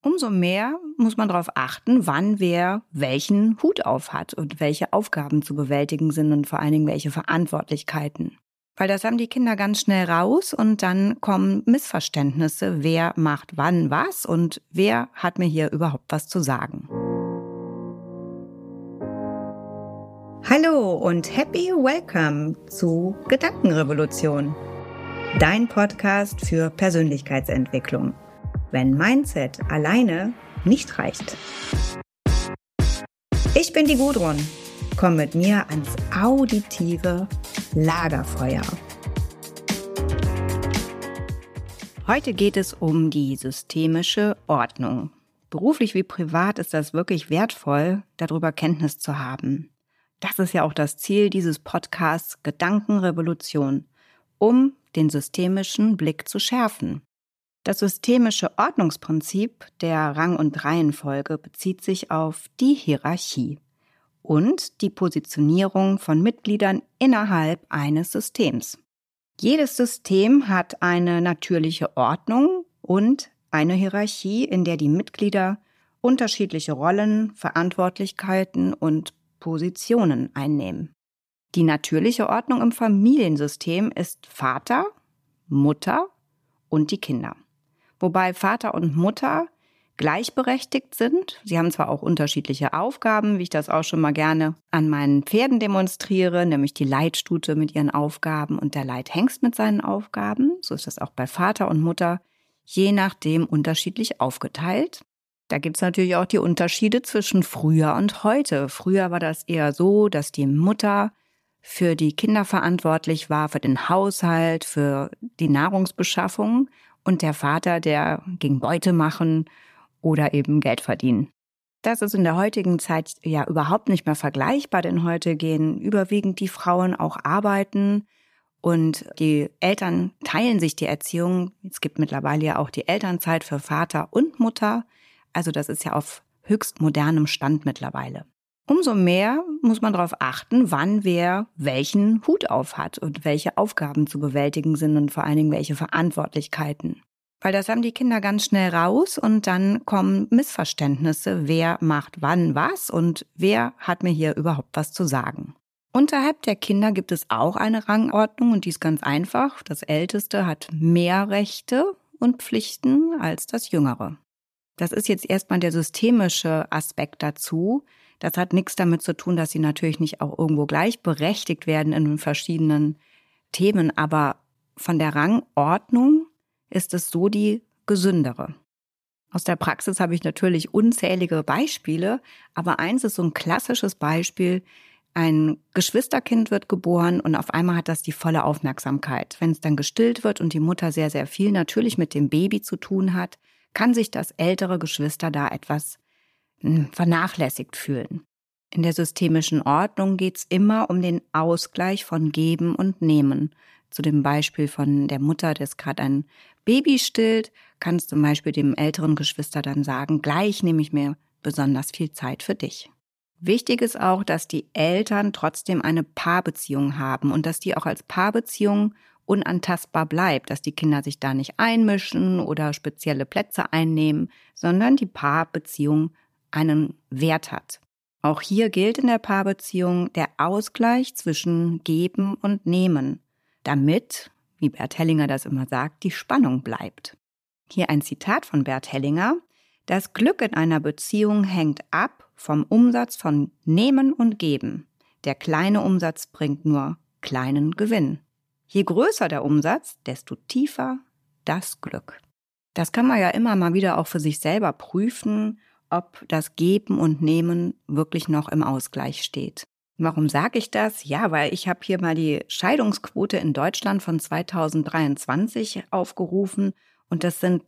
Umso mehr muss man darauf achten, wann wer welchen Hut auf hat und welche Aufgaben zu bewältigen sind und vor allen Dingen welche Verantwortlichkeiten. Weil das haben die Kinder ganz schnell raus und dann kommen Missverständnisse, wer macht wann was und wer hat mir hier überhaupt was zu sagen. Hallo und happy welcome zu Gedankenrevolution, dein Podcast für Persönlichkeitsentwicklung, wenn Mindset alleine nicht reicht. Ich bin die Gudrun. Komm mit mir ans auditive Lagerfeuer. Heute geht es um die systemische Ordnung. Beruflich wie privat ist das wirklich wertvoll, darüber Kenntnis zu haben. Das ist ja auch das Ziel dieses Podcasts Gedankenrevolution, um den systemischen Blick zu schärfen. Das systemische Ordnungsprinzip der Rang- und Reihenfolge bezieht sich auf die Hierarchie und die Positionierung von Mitgliedern innerhalb eines Systems. Jedes System hat eine natürliche Ordnung und eine Hierarchie, in der die Mitglieder unterschiedliche Rollen, Verantwortlichkeiten und Positionen einnehmen. Die natürliche Ordnung im Familiensystem ist Vater, Mutter und die Kinder. Wobei Vater und Mutter gleichberechtigt sind. Sie haben zwar auch unterschiedliche Aufgaben, wie ich das auch schon mal gerne an meinen Pferden demonstriere, nämlich die Leitstute mit ihren Aufgaben und der Leithengst mit seinen Aufgaben. So ist das auch bei Vater und Mutter je nachdem unterschiedlich aufgeteilt. Da gibt es natürlich auch die Unterschiede zwischen früher und heute. Früher war das eher so, dass die Mutter für die Kinder verantwortlich war, für den Haushalt, für die Nahrungsbeschaffung und der Vater, der ging Beute machen oder eben Geld verdienen. Das ist in der heutigen Zeit ja überhaupt nicht mehr vergleichbar, denn heute gehen überwiegend die Frauen auch arbeiten und die Eltern teilen sich die Erziehung. Es gibt mittlerweile ja auch die Elternzeit für Vater und Mutter. Also das ist ja auf höchst modernem Stand mittlerweile. Umso mehr muss man darauf achten, wann wer welchen Hut auf hat und welche Aufgaben zu bewältigen sind und vor allen Dingen welche Verantwortlichkeiten. Weil das haben die Kinder ganz schnell raus und dann kommen Missverständnisse, wer macht wann was und wer hat mir hier überhaupt was zu sagen. Unterhalb der Kinder gibt es auch eine Rangordnung und die ist ganz einfach. Das Älteste hat mehr Rechte und Pflichten als das Jüngere. Das ist jetzt erstmal der systemische Aspekt dazu. Das hat nichts damit zu tun, dass sie natürlich nicht auch irgendwo gleichberechtigt werden in verschiedenen Themen. Aber von der Rangordnung ist es so die gesündere. Aus der Praxis habe ich natürlich unzählige Beispiele, aber eins ist so ein klassisches Beispiel. Ein Geschwisterkind wird geboren und auf einmal hat das die volle Aufmerksamkeit. Wenn es dann gestillt wird und die Mutter sehr, sehr viel natürlich mit dem Baby zu tun hat, kann sich das ältere Geschwister da etwas vernachlässigt fühlen. In der systemischen Ordnung geht es immer um den Ausgleich von Geben und Nehmen. Zu dem Beispiel von der Mutter, das gerade ein Baby stillt, kann es zum Beispiel dem älteren Geschwister dann sagen, gleich nehme ich mir besonders viel Zeit für dich. Wichtig ist auch, dass die Eltern trotzdem eine Paarbeziehung haben und dass die auch als Paarbeziehung unantastbar bleibt, dass die Kinder sich da nicht einmischen oder spezielle Plätze einnehmen, sondern die Paarbeziehung einen Wert hat. Auch hier gilt in der Paarbeziehung der Ausgleich zwischen Geben und Nehmen, damit, wie Bert Hellinger das immer sagt, die Spannung bleibt. Hier ein Zitat von Bert Hellinger: Das Glück in einer Beziehung hängt ab vom Umsatz von Nehmen und Geben. Der kleine Umsatz bringt nur kleinen Gewinn. Je größer der Umsatz, desto tiefer das Glück. Das kann man ja immer mal wieder auch für sich selber prüfen, ob das Geben und Nehmen wirklich noch im Ausgleich steht. Warum sage ich das? Ja, weil ich habe hier mal die Scheidungsquote in Deutschland von 2023 aufgerufen und das sind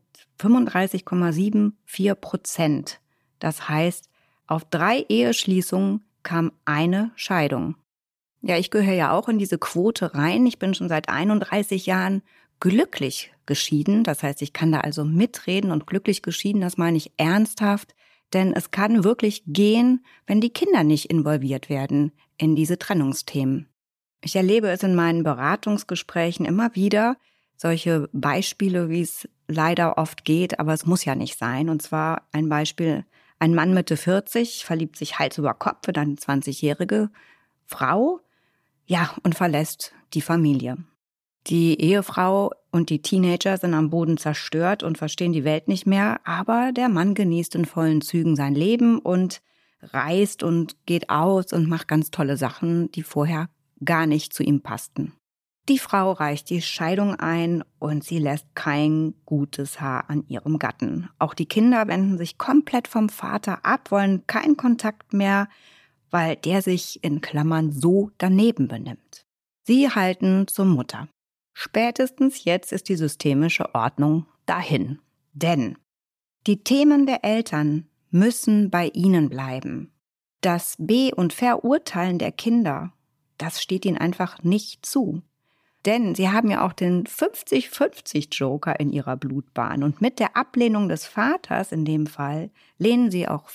35,74%. Das heißt, auf 3 Eheschließungen kam eine Scheidung. Ja, ich gehöre ja auch in diese Quote rein. Ich bin schon seit 31 Jahren glücklich geschieden. Das heißt, ich kann da also mitreden und glücklich geschieden, das meine ich ernsthaft. Denn es kann wirklich gehen, wenn die Kinder nicht involviert werden in diese Trennungsthemen. Ich erlebe es in meinen Beratungsgesprächen immer wieder, solche Beispiele, wie es leider oft geht, aber es muss ja nicht sein. Und zwar ein Beispiel: Ein Mann Mitte 40 verliebt sich Hals über Kopf in eine 20-jährige Frau, ja, und verlässt die Familie. Die Ehefrau und die Teenager sind am Boden zerstört und verstehen die Welt nicht mehr, aber der Mann genießt in vollen Zügen sein Leben und reist und geht aus und macht ganz tolle Sachen, die vorher gar nicht zu ihm passten. Die Frau reicht die Scheidung ein und sie lässt kein gutes Haar an ihrem Gatten. Auch die Kinder wenden sich komplett vom Vater ab, wollen keinen Kontakt mehr, weil der sich in Klammern so daneben benimmt. Sie halten zur Mutter. Spätestens jetzt ist die systemische Ordnung dahin. Denn die Themen der Eltern müssen bei ihnen bleiben. Das Be- und Verurteilen der Kinder, das steht ihnen einfach nicht zu. Denn sie haben ja auch den 50-50-Joker in ihrer Blutbahn. Und mit der Ablehnung des Vaters in dem Fall lehnen sie auch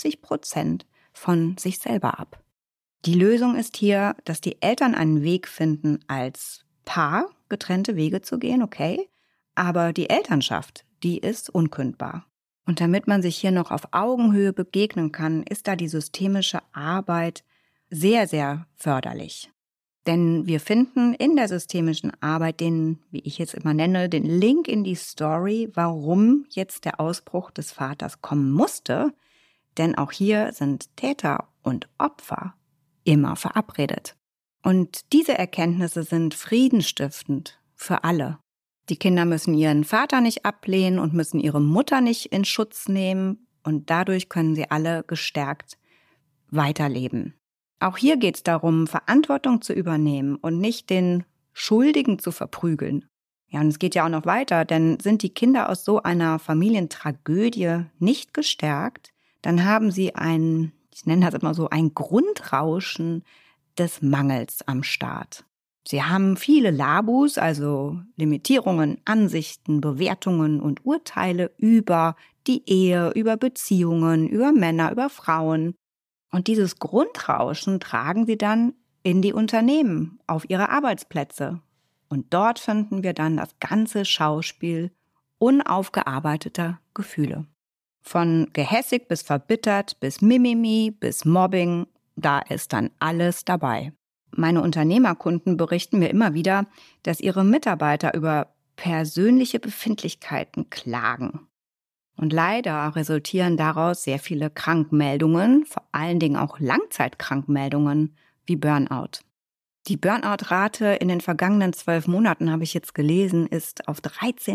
50% von sich selber ab. Die Lösung ist hier, dass die Eltern einen Weg finden, als Paar getrennte Wege zu gehen, okay, aber die Elternschaft, die ist unkündbar. Und damit man sich hier noch auf Augenhöhe begegnen kann, ist da die systemische Arbeit sehr, sehr förderlich. Denn wir finden in der systemischen Arbeit den, wie ich jetzt immer nenne, den Link in die Story, warum jetzt der Ausbruch des Vaters kommen musste. Denn auch hier sind Täter und Opfer immer verabredet. Und diese Erkenntnisse sind friedenstiftend für alle. Die Kinder müssen ihren Vater nicht ablehnen und müssen ihre Mutter nicht in Schutz nehmen. Und dadurch können sie alle gestärkt weiterleben. Auch hier geht es darum, Verantwortung zu übernehmen und nicht den Schuldigen zu verprügeln. Ja, und es geht ja auch noch weiter, denn sind die Kinder aus so einer Familientragödie nicht gestärkt, dann haben sie ich nenne das immer so, ein Grundrauschen des Mangels am Start. Sie haben viele Labus, also Limitierungen, Ansichten, Bewertungen und Urteile über die Ehe, über Beziehungen, über Männer, über Frauen. Und dieses Grundrauschen tragen sie dann in die Unternehmen, auf ihre Arbeitsplätze. Und dort finden wir dann das ganze Schauspiel unaufgearbeiteter Gefühle. Von gehässig bis verbittert, bis Mimimi, bis Mobbing, da ist dann alles dabei. Meine Unternehmerkunden berichten mir immer wieder, dass ihre Mitarbeiter über persönliche Befindlichkeiten klagen. Und leider resultieren daraus sehr viele Krankmeldungen, vor allen Dingen auch Langzeitkrankmeldungen wie Burnout. Die Burnout-Rate in den vergangenen 12 Monaten, habe ich jetzt gelesen, ist auf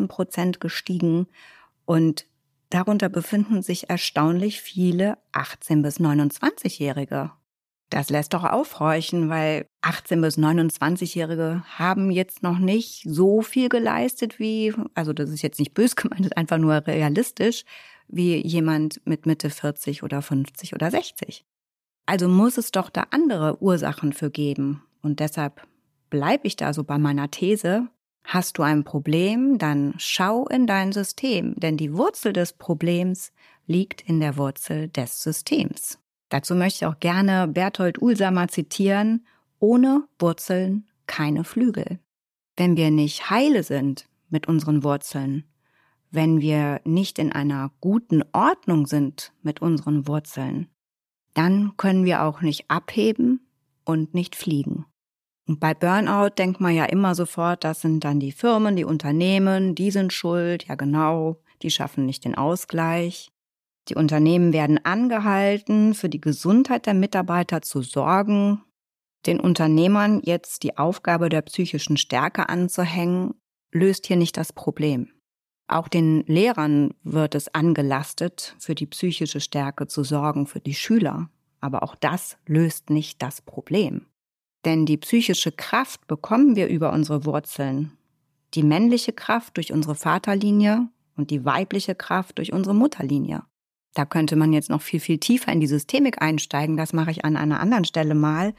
13% gestiegen und darunter befinden sich erstaunlich viele 18- bis 29-Jährige. Das lässt doch aufhorchen, weil 18- bis 29-Jährige haben jetzt noch nicht so viel geleistet also das ist jetzt nicht böse gemeint, das ist einfach nur realistisch, wie jemand mit Mitte 40 oder 50 oder 60. Also muss es doch da andere Ursachen für geben. Und deshalb bleibe ich da so bei meiner These: Hast du ein Problem, dann schau in dein System, denn die Wurzel des Problems liegt in der Wurzel des Systems. Dazu möchte ich auch gerne Berthold Uhlsamer zitieren: Ohne Wurzeln keine Flügel. Wenn wir nicht heile sind mit unseren Wurzeln, wenn wir nicht in einer guten Ordnung sind mit unseren Wurzeln, dann können wir auch nicht abheben und nicht fliegen. Und bei Burnout denkt man ja immer sofort, das sind dann die Firmen, die Unternehmen, die sind schuld. Ja genau, die schaffen nicht den Ausgleich. Die Unternehmen werden angehalten, für die Gesundheit der Mitarbeiter zu sorgen. Den Unternehmern jetzt die Aufgabe der psychischen Stärke anzuhängen, löst hier nicht das Problem. Auch den Lehrern wird es angelastet, für die psychische Stärke zu sorgen, für die Schüler. Aber auch das löst nicht das Problem. Denn die psychische Kraft bekommen wir über unsere Wurzeln. Die männliche Kraft durch unsere Vaterlinie und die weibliche Kraft durch unsere Mutterlinie. Da könnte man jetzt noch viel, viel tiefer in die Systemik einsteigen. Das mache ich an einer anderen Stelle mal.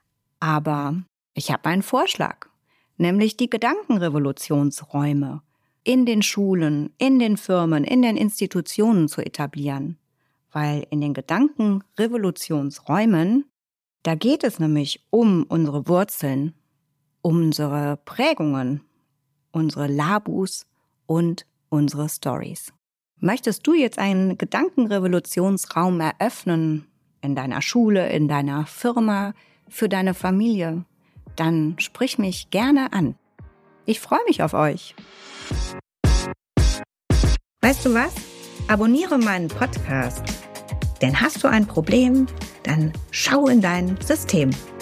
Aber ich habe einen Vorschlag, nämlich die Gedankenrevolutionsräume in den Schulen, in den Firmen, in den Institutionen zu etablieren. Weil in den Gedankenrevolutionsräumen, da geht es nämlich um unsere Wurzeln, um unsere Prägungen, unsere Labus und unsere Stories. Möchtest du jetzt einen Gedankenrevolutionsraum eröffnen in deiner Schule, in deiner Firma, für deine Familie? Dann sprich mich gerne an. Ich freue mich auf euch. Weißt du was? Abonniere meinen Podcast. Denn hast du ein Problem, dann schau in dein System.